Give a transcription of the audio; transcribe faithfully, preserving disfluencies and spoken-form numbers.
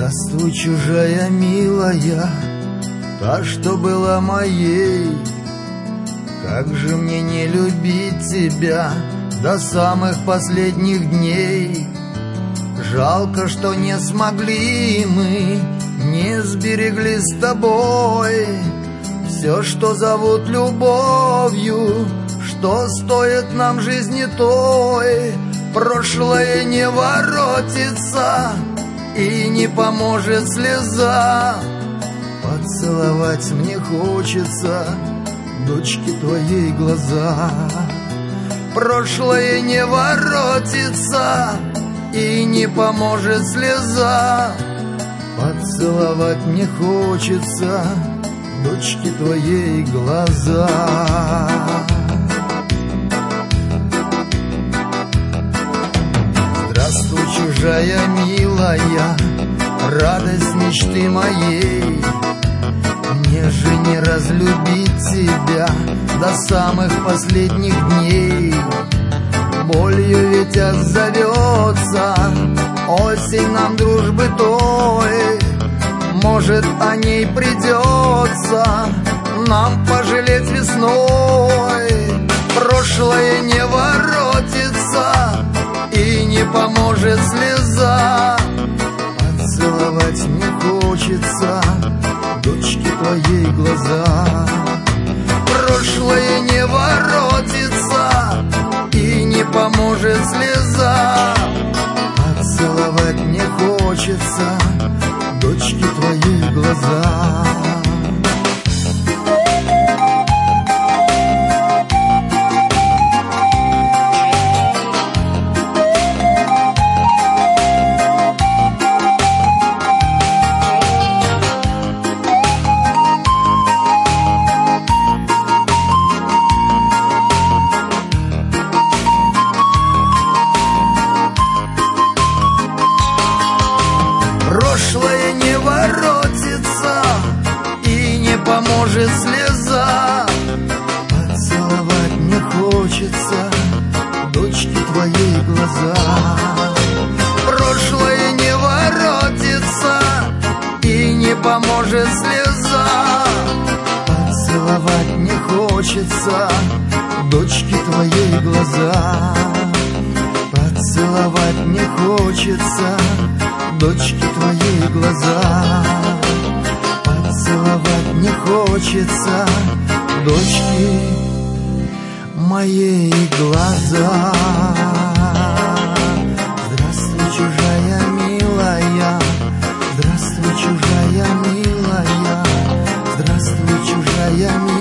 Здравствуй, чужая милая, та, что была моей. Как же мне не любить тебя до самых последних дней. Жалко, что не смогли мы, не сберегли с тобой все, что зовут любовью, что стоит нам жизни той. Прошлое не воротится и не поможет слеза. Поцеловать мне хочется, дочки, твоей глаза. Прошлое не воротится и не поможет слеза. Поцеловать мне хочется, дочки, твоей глаза. Здравствуй, чужая милая, радость мечты моей. Мне же не разлюбить тебя до самых последних дней. Болью ведь отзовется осень нам дружбы той. Может, о ней придется нам пожалеть весной. Прошлое не воротится и не поможет слеза. Поцеловать мне хочется, дочки, твоей глаза. Прошлое не воротится и не поможет слеза. Поцеловать мне хочется, дочки, твоей глаза. Прошлое не воротится и не поможет слеза. Поцеловать мне хочется, дочки, твоей глаза. Прошлое не воротится и не поможет слеза. Поцеловать мне хочется, дочки, твоей глаза. Поцеловать мне хочется, дочки, твоей глаза. Поцеловать мне хочется, дочки, моей глаза. Здравствуй, чужая милая, здравствуй, чужая милая, здравствуй, чужая милая.